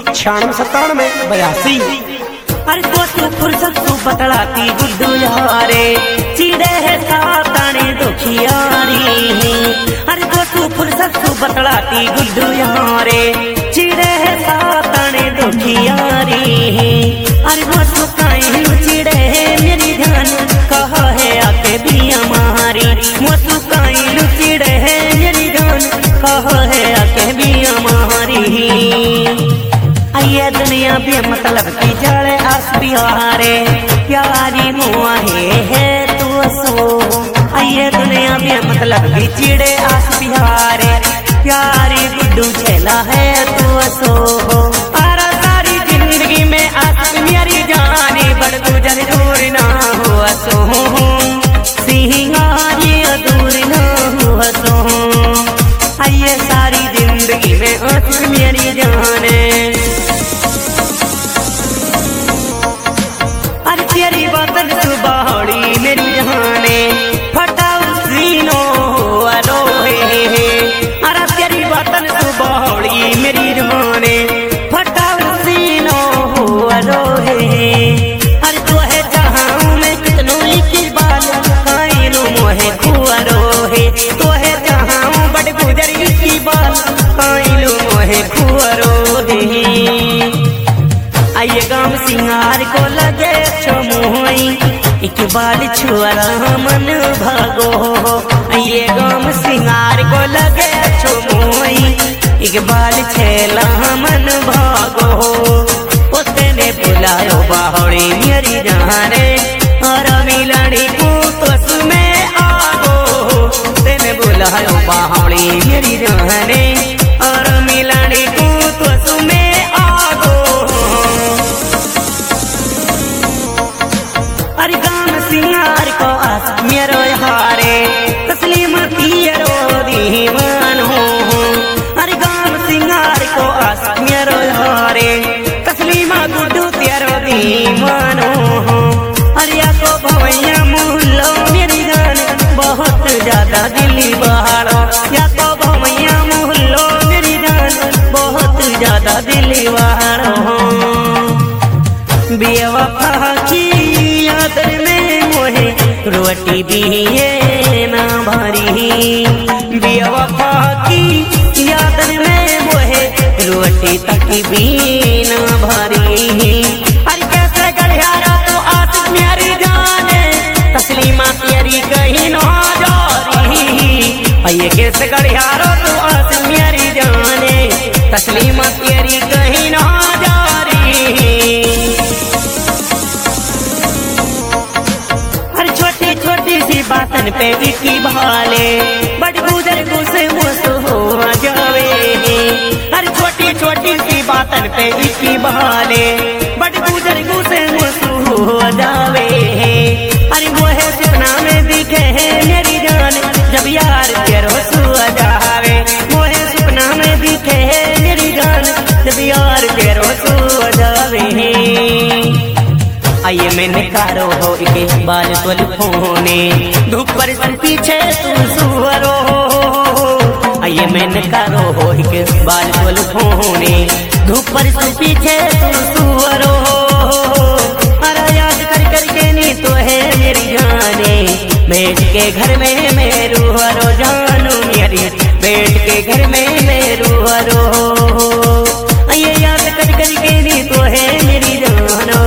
969782। अरे तू फुर्सत तू बतलाती गुड्डू यारे चिड़े है साताने दुखियारी। अरे तू फुर्सत तू बतलाती गुड्डू यारे चिड़े है साताने दुखियारी। अरे वो तू काहे चिड़े है मेरी ध्यान कह है आके बिया मारी। वो तू काहे चिड़े है मेरी ध्यान कह है आके बिया मारी। आइए दुनिया भी मतलब की जड़े आस बिहारे प्यारी मुआ है तू सो। आइए दुनिया भी मतलब की चिड़े आस बिहारे प्यारी गुड्डू छेला है तू सो। आरा सारी जिंदगी में आस मेरी जाने बड़ गुजर दूर ना हुआ सो। सिंगारी दूर ना हुआ सो। आइए सारी जिंदगी में आस मेरी जाने। तेरी बातन सुबाड़ी मेरी जहाने फटाऊ सीनो अरोहे। अरे तेरी बातन सुबाड़ी मेरी जहाने फटाऊ सीनो अरोहे। अरे तो है जहाँ मैं कितनों की बाल कायलू मोहे खुआरोहे। तो है जहाँ बड़ गुजरी की बाल कायलू मोहे खुआरोहे। आइए गाम सिंगार को लगे छमुई एक बाल छुअरा मन भागो। आइए गाम सिंगार को लगे छमुई एक बाल छेला मन भागो। उसने बुलायो बाहरी मेरी जाने और मिलनी को में आगो। तेने बुलायो बाहरी मेरी जाने और मिलनी को में आगो। अरे गाम सिंगार को आस मेरो हारे तस्लीम तियरो दीवान हो। अरे गाम सिंगार को आस मेरो हारे तस्लीमा गुड्डू तेरो दीवान हो। अरे को भवैया मुल्लो मेरी जान बहुत ज्यादा दिली बहारो। या तो भवैया मुल्लो मेरी जान बहुत ज्यादा दिली बहारो। बेवफा की याद में मोहे रोटी भी ना भरी। बेवफा की याद में मोहे रोटी तक भी ना भरी। अरे कैसे गढ़ियारा तो आस मेरी जाने तस्लीमा तेरी कहीं ना जारी। आइए कैसे गढ़ियारा तो आस मेरी जाने तस्लीमा तेरी कहीं ना जारी। बातन पे की भाले बड़ गुजर गुस्से मुझसे हो जावे। हर छोटी छोटी सी बातन पे की भाले बड़ गुजर गुस्से मुझसे हो जावे। अरे वो है सपना में दिखे है मेरी जान जब यार तेरो सो जावे। वो है सपना में दिखे है मेरी जान जब यार तेरो सो जावे। आइए मैंने कारो हो के बाल तोल फोने धूप पर पीछे तू सुअरो। आइए मैंने कारो हो के बाल तोल फोने धूप पर पीछे तू सुअरो। अरे याद कर करके नी तो है मेरी जाने बैठ के घर में मेरू हरो जानू मेरी बैठ के घर में मेरू हरो। आइए याद कर करके नी तो है मेरी जानो।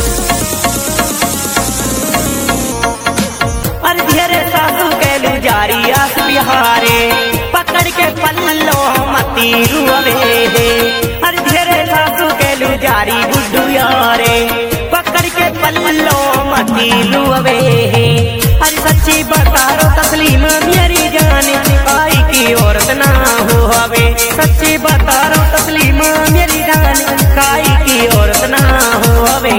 आस बिहारे पकड़ के पल्लो मती रुआवे। अरे धेरे सासू के लू जारी गुड्डू यारे पकड़ के पल्लो मती रुआवे। अरे सच्ची बता रो तस्लीम मेरी जान आई की औरत ना हो हवे। सच्ची बता रो तस्लीम मेरी जान आई की औरत ना हो हवे।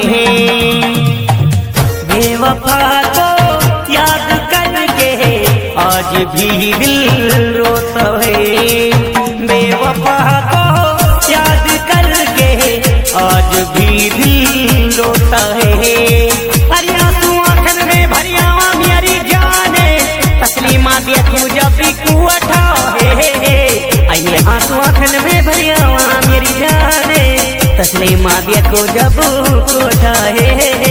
बेवफा को याद करके आज भी दिल रोता है। बेवफा को याद करके आज भी दिल रोता है। अरे आंसू आंखन में भरिया मेरी जाने तस्लीमा देखू जब भी कुआठा है। आइए आंसू आंखन में भरिया मेरी जाने तस्लीमा देखो जब कोठाए।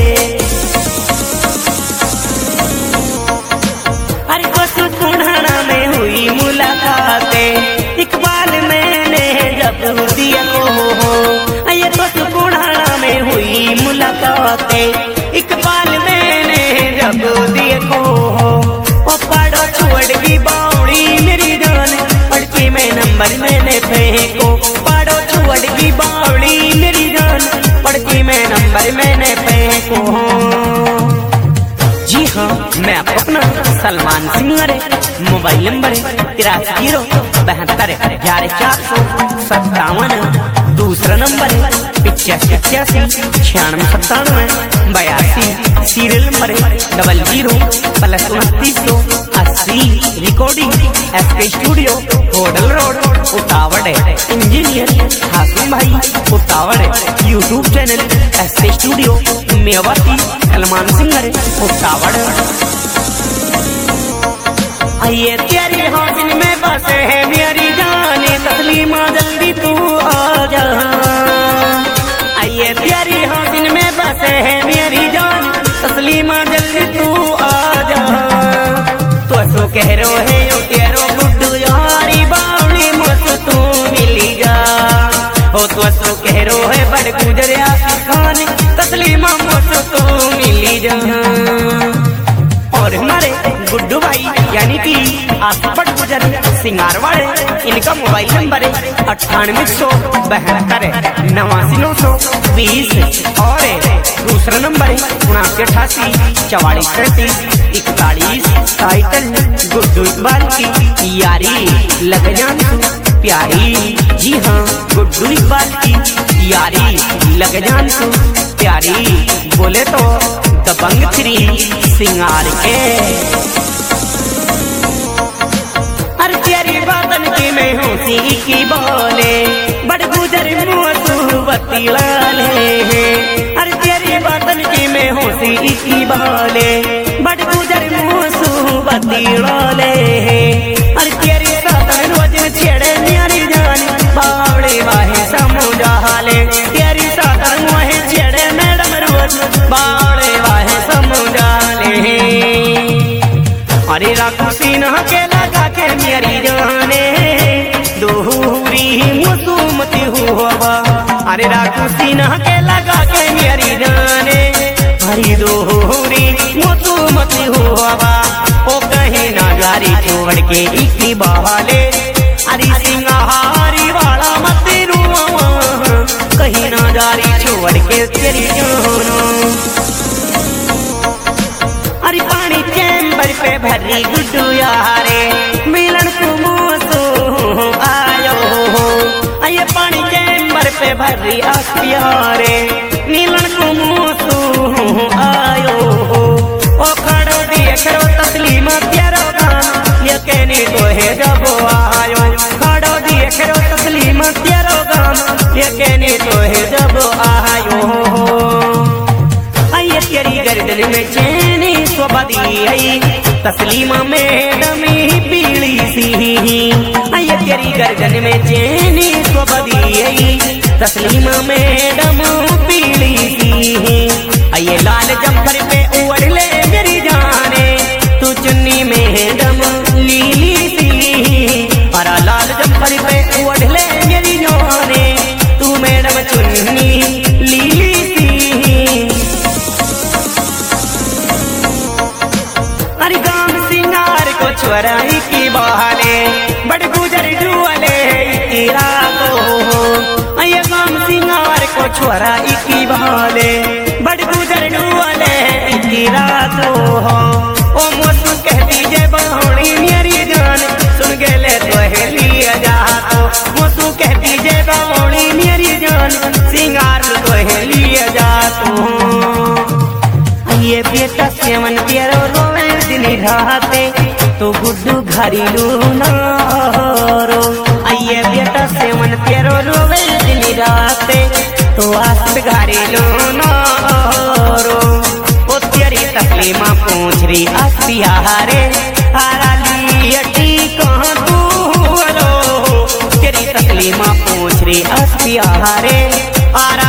अरे बसु पुराना में हुई मुलाकातें, इकबाल मैंने जब दिया को, ये बसु पुराना में हुई मुलाकातें, इकबाल मैंने जब दिया को। ओ पढ़ो छोड़ की बावड़ी मेरी जान, पढ़ के मैं नंबर मैंने फेंको। पढ़ो छोड़ की बावड़ी मेरी जान, पढ़ के मैं नंबर मैंने फेंको। जी हाँ, मैं आपको अपना सलमान सिंह रे, मोबाइल नंबर 83 11 457, दूसरा नंबर 85 serial number 00+2980। Recording SK studio, hotel road, Utawad. Engineer Hashim भाई, Utawad. YouTube channel SK studio, Mewati Salman Singh रे, उतावड़। आइए तेरी हासिल में बसे है मेरी जाने, तस्लीमा जल्दी तू आ जा। आइए तेरी हासिल में बसे है मेरी जान, तस्लीमा जल्दी तू आ जा। तो सो कह रो है यो तेरो गुड्डू यारी बावली मत तू मिली जा। ओ तो सो कह रो है बड़ गुजरिया खान, तस्लीमा मत तू मिली जा। और हमारे गुड्डू भाई यानी कि आसपट गुजर सिंगार वाले, इनका मोबाइल नंबर 9872 8920 और दूसरा नंबर 7988 4433 41। टाइटल गुड्डू इकबाल की यारी लग जान तू प्यारी। जी हाँ, गुड्डू इकबाल की यारी लग जान तू प्यारी। बोले तो दबंग 3 सिंगार के। हर तेरी बातन की मैं हूसी की बोले, बड़ गुजर मुँह बत्ती लाले। हर तेरी बातन की मैं हूसी की बोले, बड़ गुजर मुँह बत्ती लाले। हर तेरी सातन रोज छेड़े मेरी जान, बावड़े वाहे समुझाले। तेरी सातन मुँह छेड़े मैडम रोज, बावड़े वाहे समुझाले। अरे राखू सीना के लगा के मेरी जाने, दोहरी मुसुमती हुआ। अरे राखू सीना के लगा के मेरी जाने, हरी दोहरी मुसुमती हुआ। ओ कहीं ना जारी छोड़ के इकी बहाले, अरे सिंगारी वाला मत रुआ, कहीं ना जारी छोड़ के तेरी जानो। अरे पानी चैम्बर पे भरी गुड्डू यारे, मिलन को मोसो आयो हो। ये पानी चैम्बर पे भरी आसियारे, मिलन को मोसो आयो हो। ओ खड़ो देख रो तस्लीमा तेरो गाम, ये कहने तो है जब आयो। खड़ो देख रो तस्लीमा तेरो गाम, ये कहने तो है जब आयो हो। आइए तेरी गर्दन में चैनी स्वबदी आई, तस्लीमा मैडम पीली सी। आइए तेरी गर्दन में चैनी स्वबदी आई, तस्लीमा मैडम पीली सी। आइए लाल जम्पर पे उड़ ले मेरी जाने, तू चुन्नी मैडम लीली सी। और लाल जम्पर पे उड़ ले मेरी जाने, तू मैडम चुन्नी लीली सी। अरे गाम सिंगार को छोराई की बहाले, बड़ गुजर डुअले तेरा को। ये गाम सिंगार को छोराई की बहाले, बड़ गुजर डुअले तेरा को। ओ मोसू कहती जे बावड़ी मेरी जान, सुन गेले तो है लिया जा। मोसू कहती जे बावड़ी मेरी जान, सिंगार तो है लिया जा। ये बेटा सेवन तेरो रोवे दिन राते, तो गुड्डू घरेलू नारो। आइए बेटा सेवन तेरो रोवे दिन राते, तो आस घरेलू नारो। ओ तेरी तस्लीमा पूछ रही आसियारे, हारा लियटी कहाँ तू लो। तेरी तस्लीमा पूछ रही आसियारे, हारा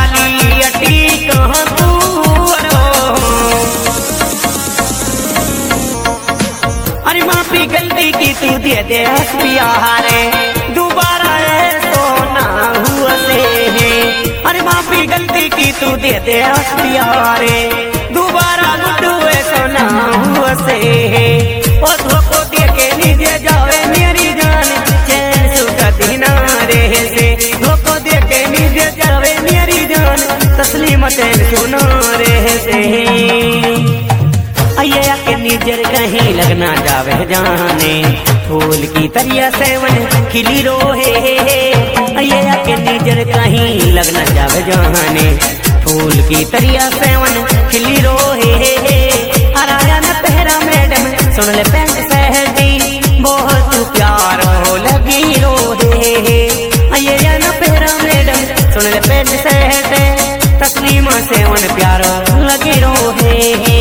माफी गलती की तू दे दे प्यारे दोबारा गुड्डू ऐसा ना हुआ से ओ धोखो दे के नीचे जावे मेरी जान चैन सुखा दिना रे से धोखो दे के नीचे जावे मेरी जान तस्लीम चैन सुना रे से अय्या के निजर कहीं लगना जावे जाने फूल की तरिया सेवन खिली रोहे अय्या के निजर कहीं लगना जावे जाने फूल की तरिया सेवन खिली रोहे हराया न पहरा मैडम सुन ले पैंट सहजी बहुत प्यार हो लगी रोहे अय्या न पहरा मैडम सुन ले पैंट सहजे तस्लीमा सेवन प्यार लगी रोहे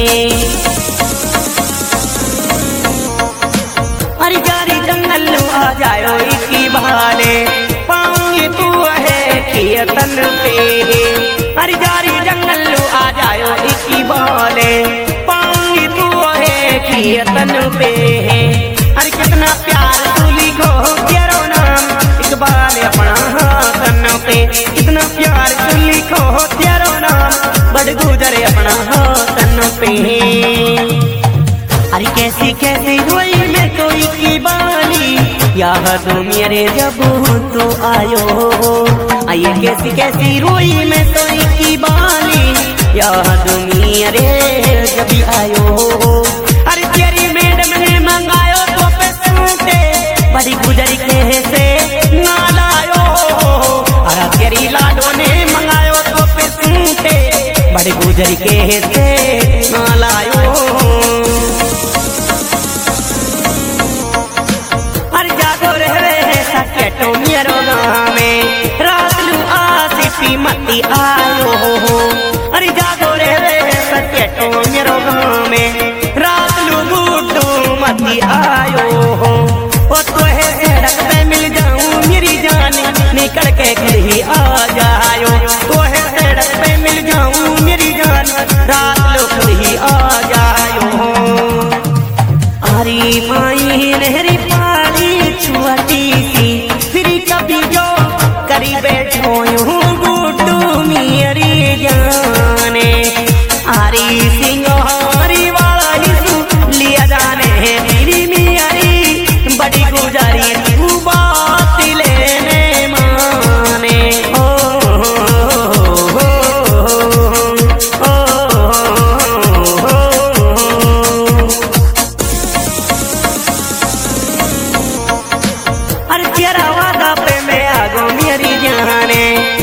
अरे जारी जंगल आ जायो इसी बहाने पाऊंगी तू है कीर्तन पे अरे जारी जंगल आ जायो इसी बहाने पाऊंगी तू है कीर्तन पे अरे कितना प्यार तू लिखो तेरो नाम इकबाल अपना हाथन पे कितना प्यार तू लिखो तेरो नाम बड़ गुजरे अपना हाथन पे अरे कैसी कैसी रोई में कोई की बाली याद तो मेरे जब तो आयो आइए कैसी कैसी रोई में कोई की बाली याद मेरे जब आयो अरे तेरी मैडम ने मंगायो तो पैसे बड़ी गुजरी के से ना लायो अरे तेरी लाडो ने मंगायो तो पैसे बड़ी गुजरी के से ना लायो मती आयो अरे जागो रे सत्य तो मेरो गाँव में रात लू गुड्डू मती आयो ओ तो है सड़क पे मिल जाऊं मेरी जान निकल के घर ही आ जायो तो है सड़क पे मिल जाऊं मेरी जान रात लू घर ही आ जायो अरे माई नहरी पानी छुआती सी फिर कभी जो करी बैठो मेरी जाने आरी सिंगारी वाला ही लिया जाने मेरी मियारी बड़ी गुजारी तू बात लेने माने ओ अरे तेरा वादा पे मैं आगो मेरी जाने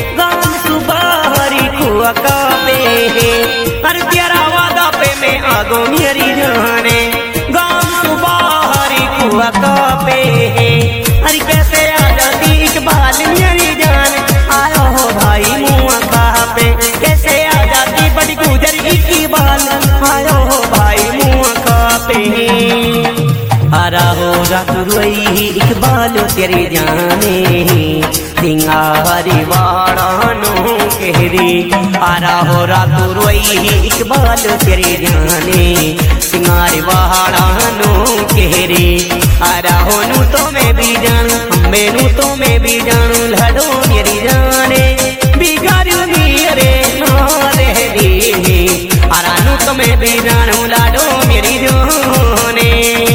अरे तेरा वादा पे मैं आगो मेरी जाने गाँव सुबारी कुआ पे अरे कैसे आ जाती इकबाल मेरी जान आयो हो भाई मुआ कहा पे कैसे आ जाती बड़ी गुजर इकबाल आयो हो भाई मुआ कहा पे हरा हो रात रोई इकबाल तेरी जाने सिंगारी वाड़ानो कहरी आरा हो रात रोई इकबाल तेरे जाने सिंगारी वाड़ानो कहरी आरा हो नू तो मैं भी जानू हमें नू तो मैं भी जानू लड़ो मेरी जाने बिगाड़ू मेरे नारे दी आरा नू तो मैं भी जानू लड़ो मेरी जाने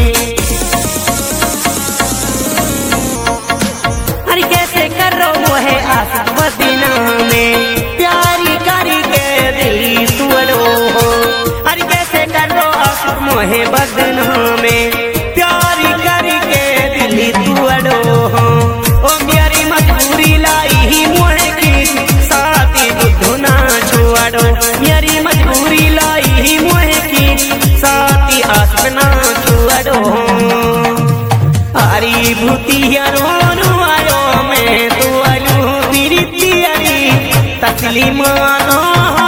मदीना में प्यारी करी के दिली सुअरो अरे कैसे करो आशिक मोहे बदना में प्यारी करी के दिली सुअरो ओ मेरी मजबूरी लाई ही मोहे की साथी बुद्धू ना छोड़ो मेरी मजबूरी लाई ही मोहे की साथी आशिक ना छोड़ो अरे भूतिया रोनो आयो मैं तो तस्लीमा